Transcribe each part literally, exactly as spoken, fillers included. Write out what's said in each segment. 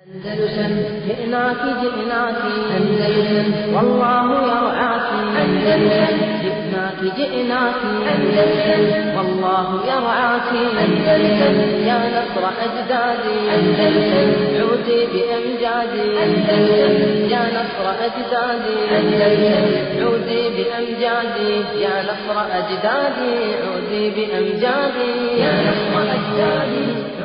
أندلسن جئناك جئناك أندلسن والله يرعاك أندلسن جئناك جئناك أندلسن والله يرعاك أندلسن يا نصر أجدادي أندلسن عودي بأمجادي أندلسن يا نصر أجدادي أندلسن عودي بأمجادي يا نصر أجدادي عودي بأمجادي يا نصر أجدادي.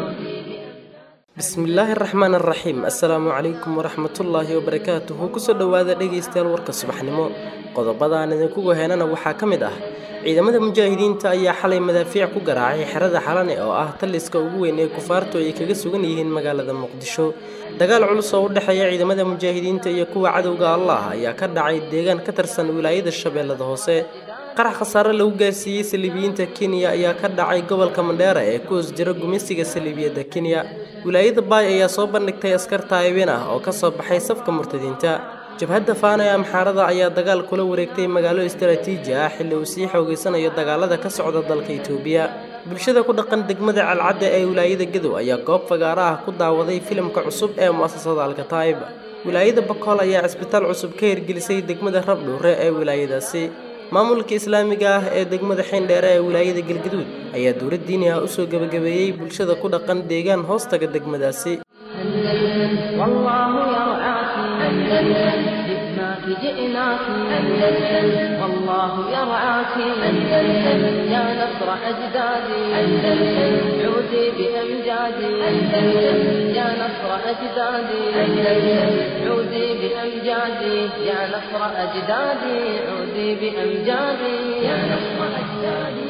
بسم الله الرحمن الرحيم. السلام عليكم ورحمة الله وبركاته. كسر دواذا dhegeystayaal warka subaxnimo qodobadaan idinku goheynana waxaa kamid ah ciidamada mujaahidiinta ayaa xalay madaafiic ku garaacay xerada Xalane oo ah taliska ugu weyn ee kufaartu ay kaga sugan yihiin magaalada Muqdisho. dagaal culus oo u dhaxeeya ciidamada mujaahidiinta iyo kuwa cadowga Allah ayaa ka dhacay deegaan ka tirsan wilaayada Shabeellada Hoose. qarax khasaare lagu gaarsiiyay Saliibiyiinta Kenya ayaa ka dhacay gobolka Mandheera ee ku hoos jira gumeysiga Saliibiyada Kenya. wilaayada Bay ayaa soo bandhigtay askar taayibin ah oo ka soo baxay safka murtadiinta. jabhadda Faana ee Amxaarada ayaa dagaal kula wareegtay magaalo istiraatiiji ah xilli uu sii xoogeysanayo dagaalada ka socda dalka Itoobiya. bulshada ku dhaqan degmada Calcadda ee wilaayada Gadow ayaa goob fagaara ah ku daawaday filimka cusub ee muasasada Al-Kataib. wilaayada Bakool ayaa isbitaal cusub ka hirgelisay degmada Rabdhuure ee wilaayadaasi. maamulka islaamiga ah ee degmada Xindheere ee wilaayada Galgaduud ayaa dowlad diini ah u soo gabagabeeyay bulshada ku dhaqan deegaan hoostaga degmadaasi. والله يرعاك أندلسن جئناك جئناك أندلسن والله يرعاك أندلسن يا نصر أجدادي أندلسن عودي بأمجادي أندلسن يا نصر أجدادي أندلسن عودي بأمجادي يا نصر أجدادي عودي بأمجادي يا نصر أجدادي.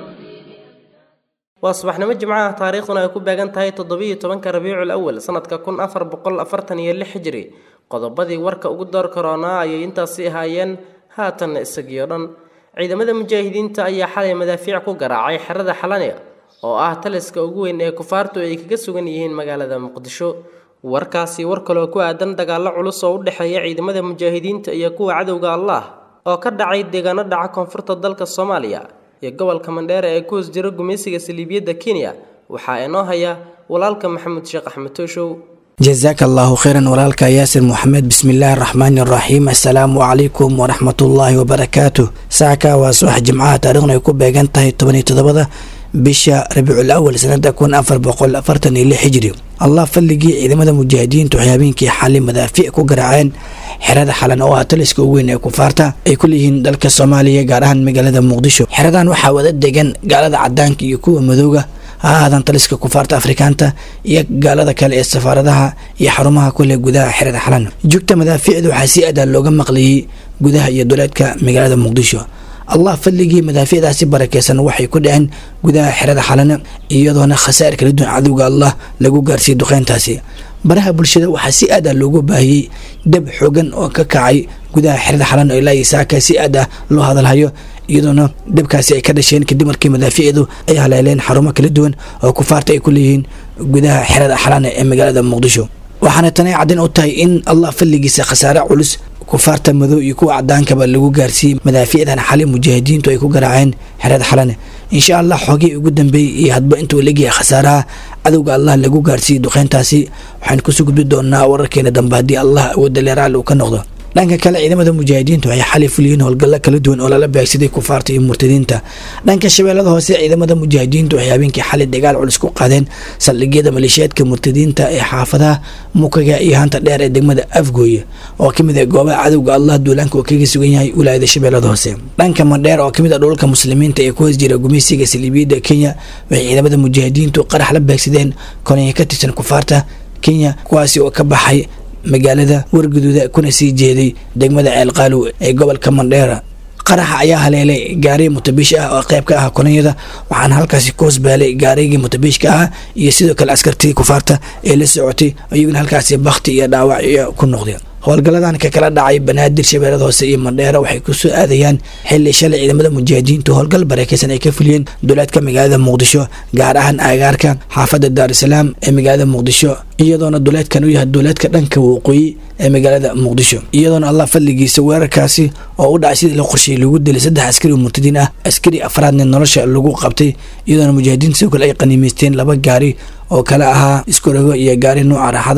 وأصبحنا مجمعة تاريخنا يكون بيجان تاي تضبيط طبعا كربيع الأول سنة ككون أفر بقول أفرتن يلي حجري قضبضي ورك أقدر كورونا ينتصي هاين هاتن السجيران عيد مدى مجاهدين تأي حال مدافع كوجرا عي حرد حلانية أو أهتلسك أقوى إن كفارتو يكجسوا جنيهين مجال مقدشو وركاسي ورك لو كوا أدن دجال علص أود حياة عيد مدى مجاهدين تأي كوا عدو قال الله أو كرد عيد دجانا دعا كونفرت الدلك الصومالية يقبل كماندير ايكوز جرو غميسيga Saliibiyada Kenya waxa inoo haya walaalka Maxamed Sheekh Axmed Tooshow. جزاك الله خيرا ولالك ياسر محمد. بسم الله الرحمن الرحيم. السلام عليكم ورحمة الله وبركاته. ساعة وصباح جمعة تاريخنا يكون بيجان تاي تبني تضبطه بشا ربيع الأول سنة كون أفر بقول أفرتني اللي حجري الله فلقي إذا مدى مجاهدين تحيابين كي حالي مدافع كوجرعين حرادة حالا أو أتلسك وين كفارتا أي كلهن دلك الصومالية قارهن مجالة مقدشو حرادان وحاولت دجن قالت عدان كي يكون مذوقة هذا تلسك كفارتا أفريكانتا يك قالت كال السفارة يحرمها كل جذاء حرادة حالا جوكت مدافع ذو حسيئة دلوجا مقلي جذاء يدولتك مجالة مقدشو الله فلقي مدافع ذا سبرة كيسان وحي كلهن جذاء حرادة حالا يضون خسائر كلدون عدو الله لجو جارسي دخان تاسي baraha bulshada waxa si aad ah loogu baahiyay dab xogan oo ka kacay gudaha xirada Xalan oo ilaa isaaka si aad ah loo hadalhayo iyadoo dabkaasi ay ka dhasheen kadib markii madaafiicdu ay haleeleen xarumo kala duwan oo kufaarta ay ku leeyihiin gudaha xirada Xalan ee magaalada Muqdisho. waxaana tan ay cadin u tahay in Allah falligiisa khasaare culus kufaarta madow iyo kuwa cadaanka ba lagu gaarsiiyay madaafiicdan xalay mujaahidiintu ay ku garaaceen xirada Xalan. إن شاء الله حقي وجودن بي يهدب أنتوا لقي خسارة عدو الله لجو قارسي دخان تاسي وحن كسوق بدونا وركينا دنبادي الله ودل يرعل وكنقضه لأنك كلا إذا مدى مجاهدين تهي حالي فلين والقلة كلدون ولا لبى سيدي كفارتي مرتدين تا لأنك الشباب هذا هو سي إذا مدى مجاهدين تهي بينك حالي دجال علسكو قادين سلقي ده مليشيات كمرتدين تا حافظها مكجا إيهان تدير إذا مدى أفجوية وكم إذا جوا عدو الله دولانك وكيجي سوينها ولا إذا الشباب هذا هو سي لأنك مدير وكم إذا دول كمسلمين تيكوز جرا جميسي كسليبي ده كينيا إذا مدى مجاهدين تو قرح لبى سيدين كوني كتير كفارته كينيا كواسي وكبحي magaalada warguduuda kuna sii jeeday degmada Ceelqaalo ee gobolka Mandheera. qaraxa ayaa haleelay gaari mutabish ah oo qayb ka ah kolonyada waxaan halkaasi ku hosbaalay gaarigii mutabishka ah iyo sidoo kale askartii kufaarta ee la socotay ayaguna halkaasi bakhti iyo dhaawac ku noqdeen. howlgaladan ka kala dhacay Banaadir Shabeellada Hoose iyo Mandheera waxay ku soo aadayaan xilli shalay ciidamada mujaahidiintu howlgal barakeysan ay ka fuliyeen dowladka magaalada Muqdisho gaar ahaan agaarka xaafadda Dar es Salaam ee magaalada Muqdisho iyadoona dowladkan u yahay dowladka dhanka waqooyi ee magaalada Muqdisho iyadoona Allah fadligiisa weerarkaasi oo u dhacay sidii la qorsheeyay lagu dilay saddex askari murtadiin ah askari afraadna nolosha lagu qabtay iyadoona mujaahidiintu kale ay qaniimeysteen laba gaari oo kala ahaa iskorogo iyo gaari nooca raaxada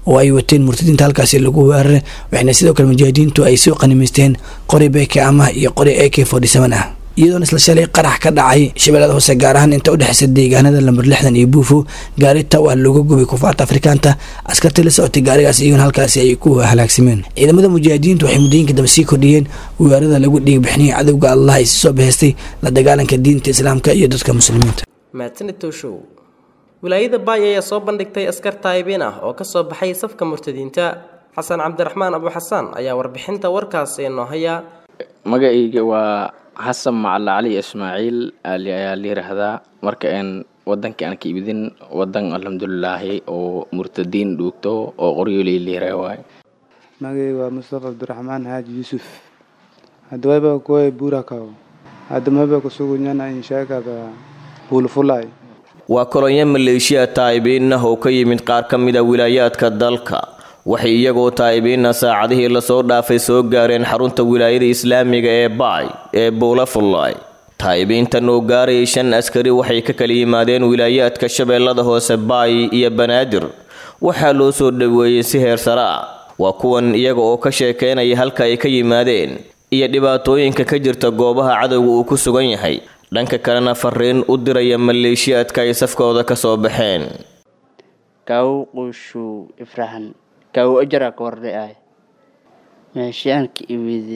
oo ay wateen murtadiinta halkaasi lagu weeraray, waxayna sidoo kale mujaahidiintu ay soo qanimaysteen qori beeke ama iyo qori A K forty seven ah. iyadoona isla shalay qarax ka dhacay shabeellada hoose gaar ahaan inta u dhaxaysa deegaanada lambar lixdan iyo buufo gaari tawa looga gubay kufaarta afrikaanta askarta la socotay gaarigaas iyaguna halkaasi ay ku halaagsameen. ciidamada mujaahidiintu waxay muddooyinka dambe sii kordhiyeen weerarada lagu dhiig bixinaya cadowga Allah ay soo baheystay la dagaalanka diinta islaamka iyo dadka muslimiinta. mahadsanid Tooshow. wilaayada Baay ayaa soo bandhigtay askar taayibin ah oo ka soo baxay safka murtadiinta. xasan cabdiraxmaan abu xasan ayaa warbixinta warkaasi noo haya. magacayga waa xasan macalla cali ismaaciil ayaa la yiraahdaa. marka aan wadanka aan ka ibidin wadan alxamdulillaah oo murtadiin dhuugto oo qoryooley leeyahay waay. magacayga waa mustafa abdiraxmaan haaji yusuf hadwayba kooy burakaw hadamaba ku sugunyana inshaagada hulfulay. waa kolonyo maleeshiya taayibiin ah oo ka yimid qaar ka mid ah wilaayaadka dalka. waxay iyagoo taayibiina saacadihii lasoo dhaafay soo gaareen xarunta wilaayada islaamiga ee Baay ee Buulafulay. taayibiintan oo gaarayay shan askari waxay ka kala yimaadeen wilaayaadka Shabeellada Hoose, Baay iyo Banaadir. waxaa loo soo dhaweeyay si heer sare ah. waa kuwan iyaga oo ka sheekeynaya halka ay ka yimaadeen iyo dhibaatooyinka ka jirta goobaha cadowga uu ku sugan yahay. dhanka kalena fariin u diraya maleeshiyaadka ay safkooda ka soo baxeen. kaw qushu ifrahan kaw ajra kordhay ay meeshaan ka ibidi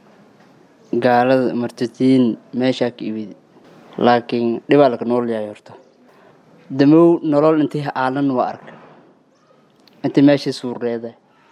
gaalada martiin meesha ka ibidi laakiin dhibaalka nool yahay horta damow nolol intii aalan waa arka intii meesha suureeday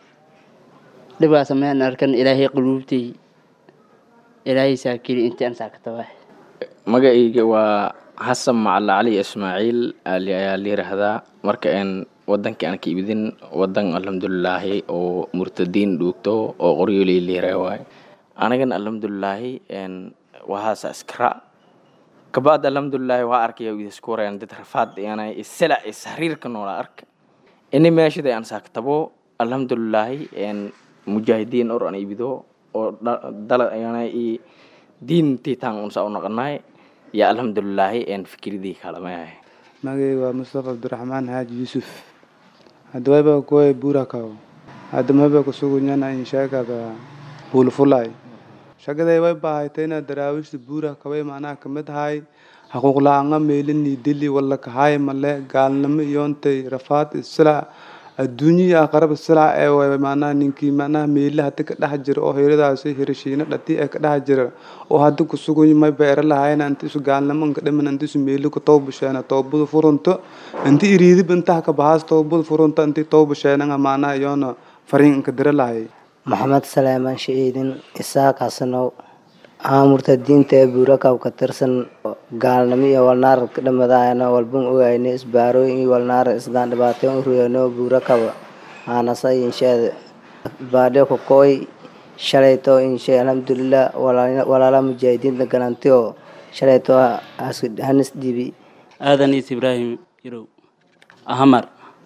dhibaas ma arkan ilaahay quluubtii ilaahay saakiri intii aan saakatay. magacayga waa xasan macalla cali ismaaciil ayaa la yiraahdaa. marka aan wadanka aan ka ibidin wadan alxamdulillaah oo murtadiin dhuugto oo qoryooley leeyahay waay. anagan alxamdulillaah een waxa askara kabaad alxamdulillaah waa arkay isku wareen dad rafaad inay isla isxariirka noola arka inay meeshada aan saakatabo alxamdulillaah een mujaahidiin oo aan ibido oo dal ayana diintii taan u soo noqonay ya alxamdulillaah een fikridii kala ma yahay. magacayga waa mustafa abdiraxmaan haaji yusuf hadwayba kooy burakaw hadamaba ku sugunyana inshaagada hulfulay. shaqaday way baahaytayna daraawishta burakaw way macnaha kamid tahay xuquuq la'aan meelini dili wala ka hay male gaalnimo iyoontay rafaad isla adduunyo aqrab isla ee way macnaha ninkii macnaha meelaha ka dhax jiro oo heeradaas hirshiina dhati ee ka dhax jiro oo hadda ku sugan may beer lahayn inta isu gaalnimo ka dhiman inta isu meelo ku toobashana toobada furunto inta iriidi banta ka baas toobada furunto inta toobashana macnaha yoona fariin ka dir lahay. maxamed salaaman shiidin isaaq xasanow aamurtadiinta ee burakaw ka tirsan gaalnimo iyo walnaar ka dhamadayna walbun ogaynay isbaarooyin iyo walnaar isdaan dhibaato u ruuyano burakaw aanasa inshaada baadhe ku kooy shalayto insha alxamdulillaah walaala mujaahidiinta galantiyo shalayto hanis dibi aadan ibraahim yiro ahamar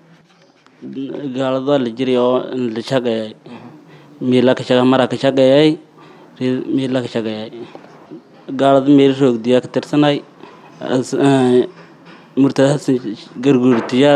gaalada la jiri oo la shaqeeyay miila ka shaqeeyay mara ka shaqeeyay miila ka shaqeeyay gaalada meel roogdiya ka tirsanay murtadas garguurtiya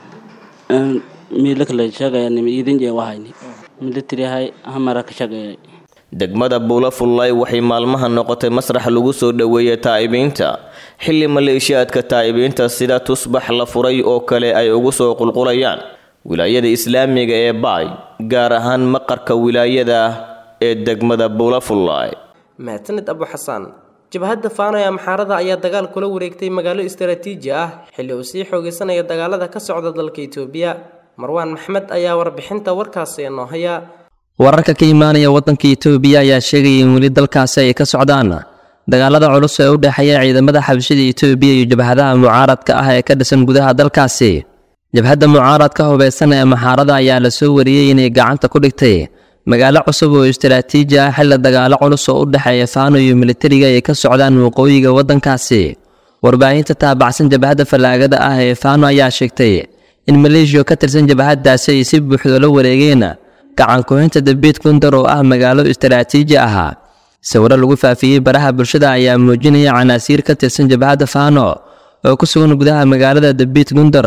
miila kala shaqeeyay idin jee wahayni military hay amara ka shaqeeyay. degmada Buulafulay waxay maalmaha noqotay masrax lagu soo dhaweeyay taayibiinta xilli maleeshiyaadka taayibiinta sida tusbax la furay oo kale ay ugu soo qulqulayaan wilaayada islaamiga ee Baay gaar ahaan maqarka wilaayada ee degmada Buulafulay. mahadsanid abu xasan. jabhadda Faano ee Amxaarada ayaa dagaal kula wareegtay magaalo istiraatiiji ah xilli uu sii xoogeysanaya dagaalada ka socda dalka Itoobiya. marwaan maxmed ayaa warbixinta warkaasi noo haya. wararka ka imaanaya wadanka Itoobiya ayaa sheegay in wali dalkaasi ay ka socdaan dagaalada culus ee u dhaxeeya ciidamada xabashida Itoobiya iyo jabhadaha mucaaradka ah ee ka dhisan gudaha dalkaasi. jabhadda mucaaradka hubeysan ee Amxaarada ayaa la soo wariyay inay gacanta ku dhigtay magaalo cusub oo istiraatiiji ah xilli dagaalo culus oo u dhaxeeya Faano iyo militariga ay ka socdaan waqooyiga wadankaasi. warbaahinta taabacsan jabhadda falaagada ah ee Faano ayaa sheegtay in Maleeshiya ka tirsan jabhadaasi ay si buuxda la wareegeen gacan ku haynta Dabiit Gundar oo ah magaalo istiraatiiji ah. sawirro lagu faafiyay baraha bulshada ayaa muujinaya canaasiir ka tirsan jabhadda Faano oo ku sugan gudaha magaalada Dabiit Gundar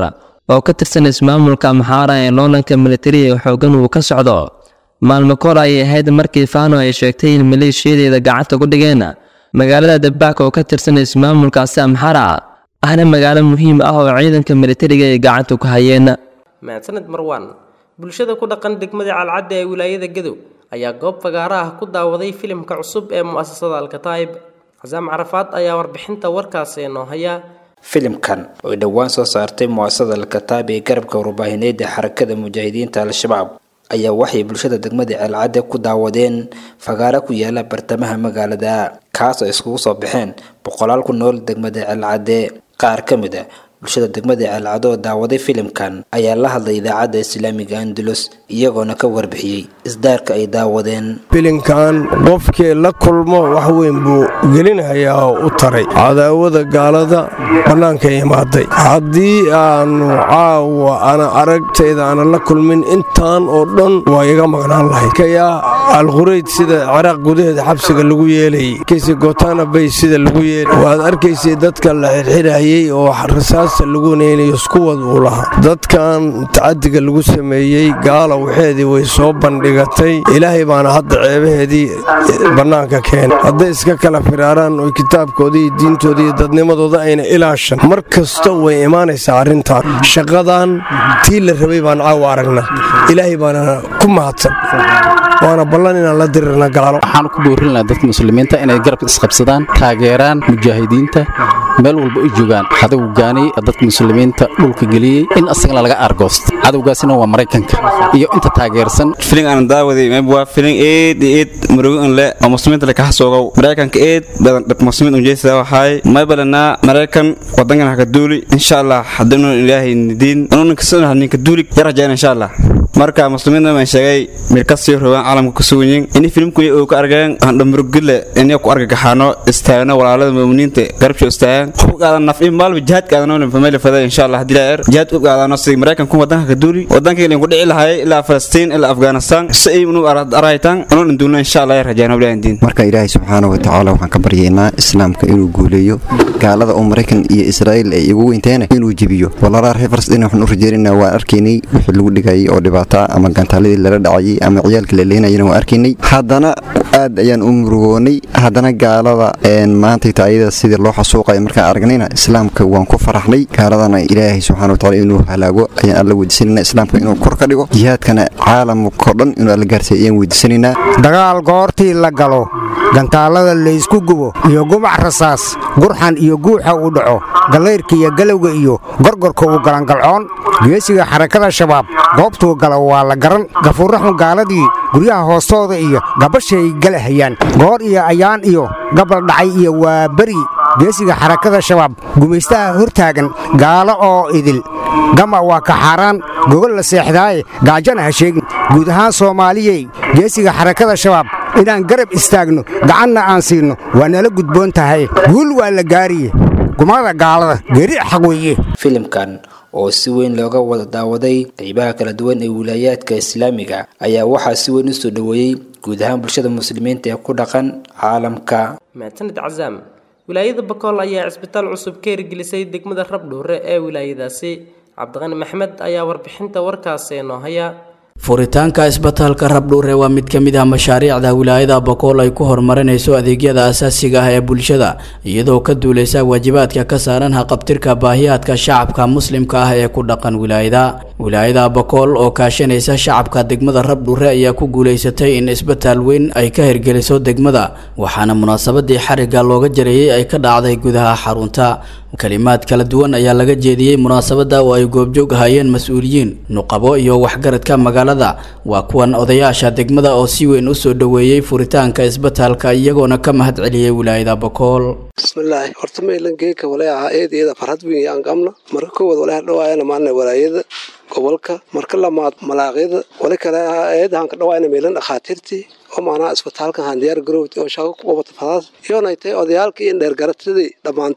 oo ka tirsan ismaamulka Amxaara ee loolanka militariga xoogan uu ka socdo. Maalmo kor ay ahayd markii Faano ay sheegtay in maleeshiyadeeda gacanta ku dhigeen magaalada Dabaak oo ka tirsan ismaamulkaasi Amxaara, ahna magaalo muhiim ah oo ciidanka militariga ay gacanta ku hayeen. Mahadsanid Marwan. Bulshada ku dhaqan degmada Calcadda ee wilaayada Gadow ayaa goob fagaara ah ku daawaday filimka cusub ee mu'asasada Al-Kataib. Xasaam Carafaad ayaa warbixinta warkaasi inoo haya. filimkan oo dhawaan soo saartay mu'asasada Al-Kataib ee garabka warbaahineed ee xarakada mujaahidiinta Al-Shabaab ayaa waxay bulshada degmada Calcadda ku daawadeen fagaara ku yaala bartamaha magaalada, kaas oo iskugu soo baxeen boqolaal ku nool degmada Calcadda. qaar ka mid ah bulshada degmada Calcadda oo daawaday filimkan ayaa la hadlay idaacadda Islaamiga Andalus iyagoona ka warbixiyay isdaarka ay daawadeen. filimkan qofkii la kulmo wax weyn buu gelinayaa oo u taray cadaawada gaalada banaanka imaaday. haddii aanu caawa ana aragtayda ana la kulmin intaan oo dhan waa iga maqnaan lahayd. kayaa alqurayd sida ciraaq gudaheeda xabsiga lagu yeelayay, kaysi gotaana bay sida lagu yeelay, waad arkaysay dadka la xirxirayay oo rasaasta lagu neynayo isku wad uu lahaa. dadkan tacadiga lagu sameeyey gaala waxeedii way soo bandhigatay, ilaahay baana hadda ceebaheedii bannaanka keenay. hadday iska kala firaaraan oo kitaabkoodii iyo diintoodii iyo dadnimadooda ayna ilaashan, mar kasta way imaanaysaa arrintan. shaqadan tii la rabay baan caawa aragnaa, ilaahay baana ku mahadsan, waana ballan inaan la dirirna gaalo. waxaan ku boorin lahaa dadka muslimiinta inay garab isqabsadaan, taageeraan mujaahidiinta meel walba u joogaan. cadowgaani dadka muslimiinta dhulka geliyey in asagana laga argoosto. cadowgaasina waa Mareykanka iyo inta taageersan. filim aan daawaday ma waa filim eed eed murugo in le oo muslimiinta ka soogow Mareykanka eed badan dad muslimiin u jeesada waxay ma balana Mareykan wadankan haka duuli insha Allah hadana ilaahay diin inuu kasoo ninka duuli yarajaan insha Allah. marka muslimiinta ma sheegay meel ka sii rabaan caalamka ku sugan in filimku uu ka argeen aan dhamrugile in ay ku argagaxano istaagna walaalada muuminiinta garabsho istaagan qofka nafin maal jihaadka aan family fada insha Allah hadii la jihaad u qaadano si Mareykan ku wadanka ka duuli wadanka ilaa ku dhici lahaay ilaa Palestine ilaa Afghanistan si ay inuu araytaan inuu duulna insha Allah rajaan Ilaahay diin. marka Ilaahay subhanahu wa ta'ala waxaan ka baryeynaa islaamka inuu guuleeyo gaalada oo Mareykan iyo Israa'iil ay ugu weynteena inuu jibiyo. walaalaha reefers in waxaan u rajeynaa waa arkaynay wixii lagu dhigay oo dhibaato ama gantaaladii la dhacay ama ciyaalka la leenayna waa arkaynay. haddana aad ayaan u murugoonay. haddana gaalada een maanta taayada sidii loo xasuuqay marka aragnayna islaamka waan ku faraxnay. gaaladana Ilaahay subhanahu wa ta'ala inuu halaago ayaan alla weydiisanaa, islaamka inuu kor ka dhigo, jihaadkana caalamka dhan inuu la gaarsiiyo ayaan weydiisanaa. dagaal goortii la galo gantaalada la isku gubo iyo gumac rasaas gurxan iyo guuxa u dhaco galeyrka iyo galowga iyo gorgorka uu galan galcoon geesiga xarakada shabaab goobtuu galo waa la garan. gafuuraxun gaaladii guryaha hoostooda iyo gabashay galahayaan goor iyo ayaan iyo gabal dhacay iyo waa beri geesiga xarakada shabaab gumaystaha hortaagan gaalo oo idil gama waa ka xaaraan gogol la seexdaaye gaajana ha sheegin. guud ahaan Soomaaliyey geesiga xarakada shabaab inaan garab istaagno gacanna aan siino waa nala gudboon tahay. guul waa la gaariye gumada gaalada geeri xaq weeye. filimkan oo si weyn looga wada daawaday qaybaha kala duwan ee wilaayadka Islaamiga ayaa waxaa si weyn u soo dhaweeyay guud ahaan bulshada muslimiinta ee ku dhaqan caalamka. Mahadsanid Cazaam. wilaayada Bakool ayaa isbitaal cusub ka hirgelisay degmada Rabdhuure ee wilaayadaasi. Cabdiqani Maxmed ayaa warbixinta warkaasi inoo haya. furitaanka isbitaalka Rabdhuure waa mid ka mid ah mashaariicda wilaayada Bakool ay ku horumarinayso adeegyada aasaasiga ah ee bulshada iyadoo ka duuleysa waajibaadka ka saaran haqabtirka baahiyaadka shacabka muslimka ah ee ku dhaqan wilaayada. wilaayada Bakool oo kaashanaysa shacabka degmada Rabdhuure ayaa ku guuleysatay in isbitaal weyn ay ka hirgeliso degmada, waxaana munaasabadii xariga looga jareeyay ay ka dhacday gudaha xarunta. kalimaad kala duwan ayaa laga jeediyay munaasabada oo ay goobjoog hayeen mas'uuliyiin, nuqabo iyo waxgaradka magaalada. waa kuwan odayaasha degmada oo si weyn u soo dhaweeyay furitaanka isbitaalka iyagoona ka mahad celiyay wilaayada Bakool. bismillaahi horta meelan geeka walaaha eedeeda farxad weyn aan qabno marka koowad walaaha dhawaayana maana walaayada gobolka marka lamaad malaaqyada wala kale eedahan ka dhawaayna meelan dhaqaatiirtii oo maana isbitaalka han diyaar garowd oo shaqo ku qabata fadaas iyo naaytay odayaalka in dheer garatadii dhamaantiyo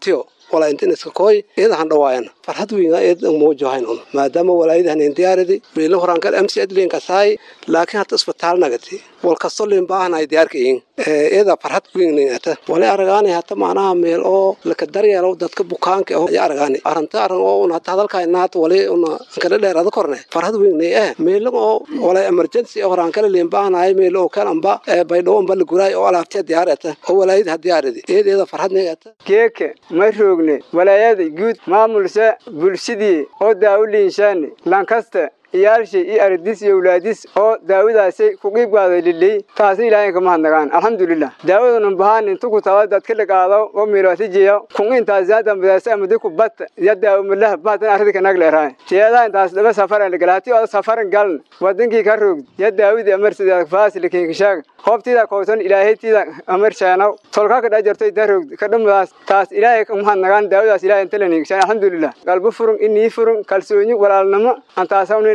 walaa inta iska kooy eed han dhawaayana farxad weyn eed muujohayn un maadaama walaayadahan diyaaradi meelo horaan kal M C adleen ka saay laakiin hata isbitaal nagati wal kasto leen baahanay diyaarkayn eeda farxad weyn neeyata wala aragaani hata macnaha meel oo la ka daryeelo dadka bukaanka oo ay aragaani aranta aran oo una hata hadalka inaad wali una kala dheerada korne farxad weyn neey meelo oo wala emergency horaan kala leen baahanay meelo oo kalanba baydhow bal guray oo alaabta diyaarata oo walaayada diyaaradi eedeeda farxad neeyata keeke ma roogne walaayada guud maamulsa bulshadii oo daawliinshaan lankasta iyaalshay iyo ardis iyo walaadis oo daawadaasay ku qiib qaaday lilay taasi ilaahay ka mahadnagaan alxamdulillah daawadana bahan inta ku tawaad dadka dhaqaado oo miiraatijiyo kun inta zaada badasa amada ku bat ya daawo malaha baatan arinka nagle raay jeeda intaas daba safar la galaati oo safar gal wadankii ka roog ya daawidi amarsiga faasil keen shaag hoobtida koosan ilaahay tida amar shaano tolka ka dhajartay daroog ka dhammaas taas ilaahay ka mahadnagaan daawadaas ilaahay inta la niigshan alxamdulillah qalbu furun inni furun kalsooni walaalnimo antaasawnin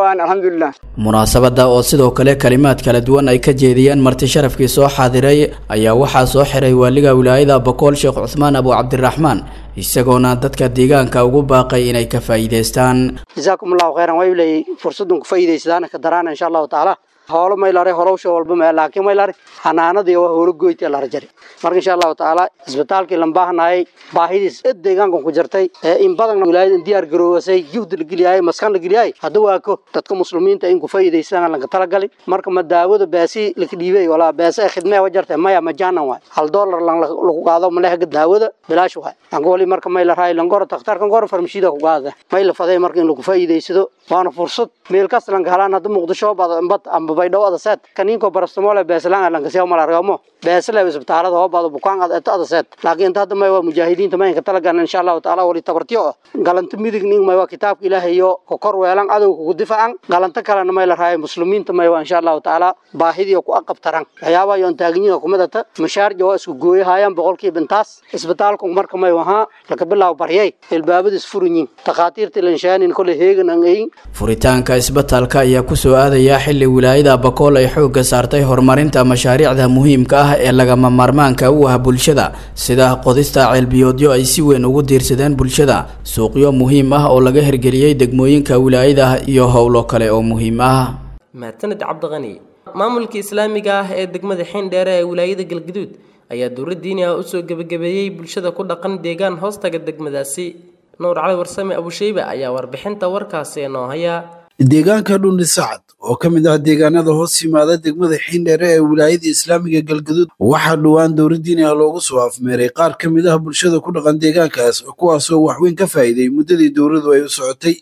munaasabada oo sidoo kale kalimaad kala duwan ay ka jeediyeen marti sharafkii soo xaadiray ayaa waxaa soo xiray waaliga wilaayada Boqol Sheekh Cuthmaan Abu Cabdiraxmaan isagoona dadka deegaanka ugu baaqay inay ka faa'iideystaan jazaakumullahu khayran way leey fursadun ku faa'iideystaan ka daraan insha Allah taala hawlo meelare horowsha walba meel laakiin meelare hanaanadii waa hawlo goyti la rajay marka insha Allah taala isbitaalkii lambaahnaay baahidiis deegaanka ku jirtay in badan wilaayada diyaar garooway juhd la geliyay maskan la geliyay hada waa ko dadka muslimiinta in ku faa'iideystaan laga tala galay marka ma daawada baasi la kidibay wala baasi khidmad wajartay maya majaanan waa hal dollar lagu qaado ma laha daawada bilaash waa aan gooli marka meel raay lan gor takhtarkan gor farmashida ku qaada meel faday marka in lagu faa'iideysado waana fursad meel kas lan galaan hada muqdisho badan bad baydhow adaset kaniinko barastamoole beeslaan lan kasoo malargamo beesla isbitaalada oo baad bukaan aad adaset laakiin hadda ma waa mujaahidiinta ma in ka talagan insha Allah taala wali tabartiyo galanta midignin ma waa kitaabka Ilaahay iyo ko kor weelan adow ku difaacan galanta kale ma la raay muslimiinta ma waa insha Allah taala baahidii ku aqabtaran ayaaba yoon taagniga kumada mashaariic oo isku gooyahayaan boqolkiiba intaas isbitaalku marka ma waha laga bilaabo baryay ilbaabadis furunin taqaatiirta lanshaanin kulli heegan aan ay furitaanka isbitaalka ayaa ku soo aadaya xilli wilaayada Boqol ay xoog saartay horumarinta mashaariicda muhiimka ah ee lagama maarmaanka u ah bulshada sida qodista ceelbiyoodyo ay si weyn ugu diirsadeen bulshada suuqyo muhiim ah oo laga hirgeliyay degmooyinka wilaayada iyo howlo kale oo muhiim ah maatanad cabdiqani maamulka islaamiga ah ee degmada Xindheere ee wilaayada Galgaduud ayaa dowlad diini ah u soo gabagabeeyay bulshada ku dhaqan deegaan hoostaga degmadaasi Nuur Cali Warsame Abu Shayba ayaa warbixinta warkaasi noo haya deegaanka Dhundi Sacad oo ka mid ah deegaanada hoos yimaada degmada Xindheere ee wilaayada islaamiga Galgaduud waxaa dhawaan dowladdiina loogu soo afmeeray qaar ka mid ah bulshada ku dhaqan deegaankaas kuwaas oo wax weyn ka faa'iiday muddadii dowladdu ay u socotay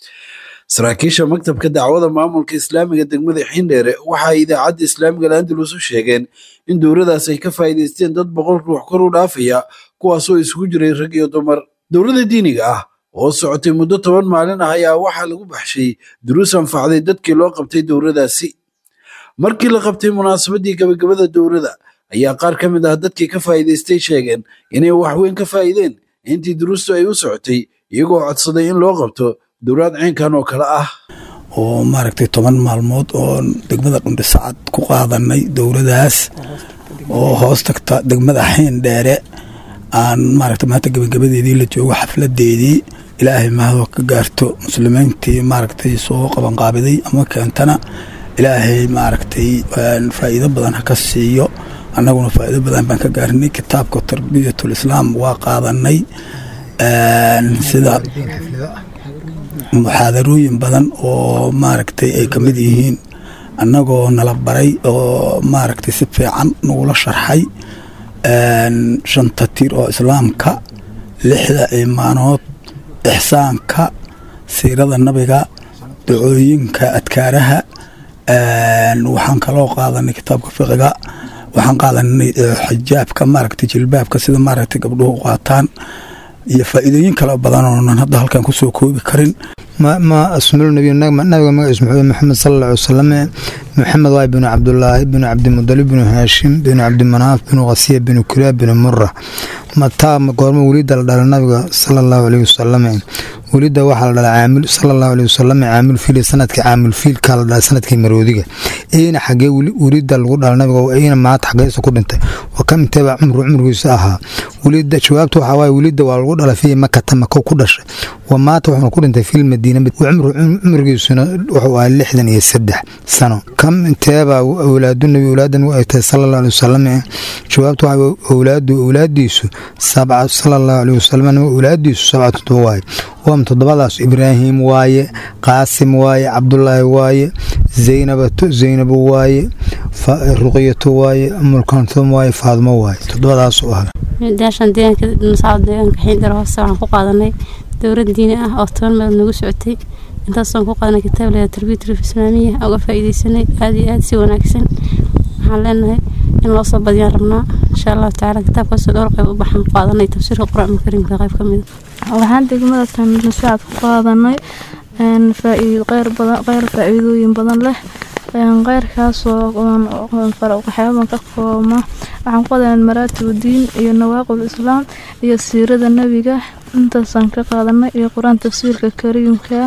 saraakiisha maktabka dacwada maamulka islaamiga degmada Xindheere waxa ay idaacadda islaamiga Andalus u sheegeen in dowladaas ay ka faa'iideysteen dad boqol ruux kor u dhaafaya kuwaas oo isugu jiray rag iyo dumar dowladda diiniga ah oo socotay muddo toban maalin ah ayaa waxaa lagu baxshay duruus anfacday dadkii loo qabtay dowladaasi markii la qabtay munaasabadii gabagabada dowladda ayaa qaar ka mid ah dadkii ka faa'iideystay sheegeen inay wax weyn ka faa'iideen intii duruustu ay u socotay iyagoo codsaday in loo qabto dowlad ceenkan oo kale ah oo maaragtay toban maalmood oo degmada Dhundi Sacad ku qaadanay dowladaas oo hoos tagta degmada Xindheere aan maaragtay maanta gabagabadeedii la joogo xafladeedii ilaahay mahad ka gaarto muslimiintii maaragtay soo qaban qaabiday ama keentana ilaahay maaragtay faa'iido badan ka siiyo annaguna faa'iido badan baan ka gaarnay kitaabka tarbiyatul islaam waa qaadanay sida muxaadarooyin badan oo maaragtay ay kamid yihiin annagoo nala baray oo maaragtay si fiican nagula sharxay shanta tiir oo islaamka lixda iimaanood ixsaanka siirada nabiga ducooyinka adkaaraha waxaan kaloo qaadanay kitaabka fiqiga waxaan qaadanay xijaabka maaragtay jilbaabka sida maaragtay gabdhuhu qaataan iyo faa'iidooyin kala badan oo aan hadda halkan ku soo koobi karin ما ما اسم النبي نبي ما اسمه محمد صلى الله عليه وسلم محمد واي بن عبد الله بن عبد المطلب بن هاشم بن عبد المناف بن غسية بن كلاب بن مرة متى قرم ولد النبي صلى الله عليه وسلم ولد واحد عامل صلى الله عليه وسلم عامل في سنة عامل في كلا سنة كمرودية أين حاجة ولد النبي وأين ما حاجة سكون أنت وكم تبع عمره عمره ساها ولد شبابته حواي ولد والغد على في مكة تم كودش ومات وحنا كل أنت في المدينة وعمره عمره سنة وحوالي لحدا يسدح سنة كم تبع أولاد النبي أولادا وأتى صلى الله عليه وسلم شبابته أولاد أولاد يسوع سبعة صلى الله عليه وسلم أولاد يسوع سبعة تواي وهم تضبط إبراهيم واي قاسم واي عبد الله واي زينب زينب واي رقية واي أم الكلثوم واي فاطمة واي تضبط سؤال داشان ديان كده نصعد ديان كحين دروا السبعة فوق قادناي دورة دينية أو طبعا ما نقول سعتي أنت أصلا فوق قادنا كتاب لها تربية الإسلامية أو فائدة سنة هذه هذه سوى ناكسن حلنا إن الله صب ديان ربنا إن شاء الله تعالى كتاب قصة دورة وبحن قادناي تفسير القرآن الكريم في غيب كمل waxaan degmada tan saacad ku qaadanay een faa'iido qeyr badan qeyr faa'iidooyin badan leh een qeyrkaas oo faraq waxyaabo ka koobma waxaan ku qaadanay maraatib diin iyo nawaaqib islaam iyo siirada nabiga intaasaan ka qaadanay iyo quraan tafsiirka kariimka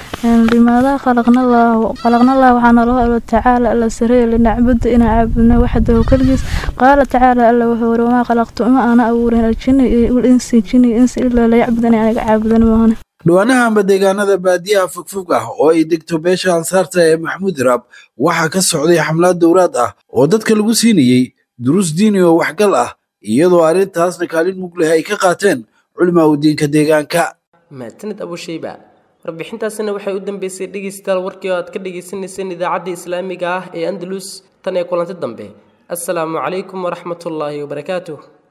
لماذا خلقنا الله خلقنا الله وحنا الله تعالى الله سرير لنعبد إن عبدنا وحده كلجس قال تعالى الله وهو ما خلقت ما أنا أورين الجن والإنس جن إنس إلا لا يعبدني أنا عبدنا ما هنا dhawaanahanba deegaanada baadiyaha fogfog ah oo ay degto beesha ansaarta ee maxamuud raab waxaa ka socday xamlaad dowlaad ah oo dadka lagu siinayey duruus diini oo waxgal ah iyadoo arrintaasna kaalin mug leh ay ka qaateen culimaa u diinka deegaanka maatanid abushayba warbixintaasina waxay u dambeysay dhegeystayaal warkii oo aad ka dhegeysaneyseen idaacadda islaamiga ah ee andalus tan ee kulanti dambe assalaamu calaykum waraxmatullaahi wabarakaatuh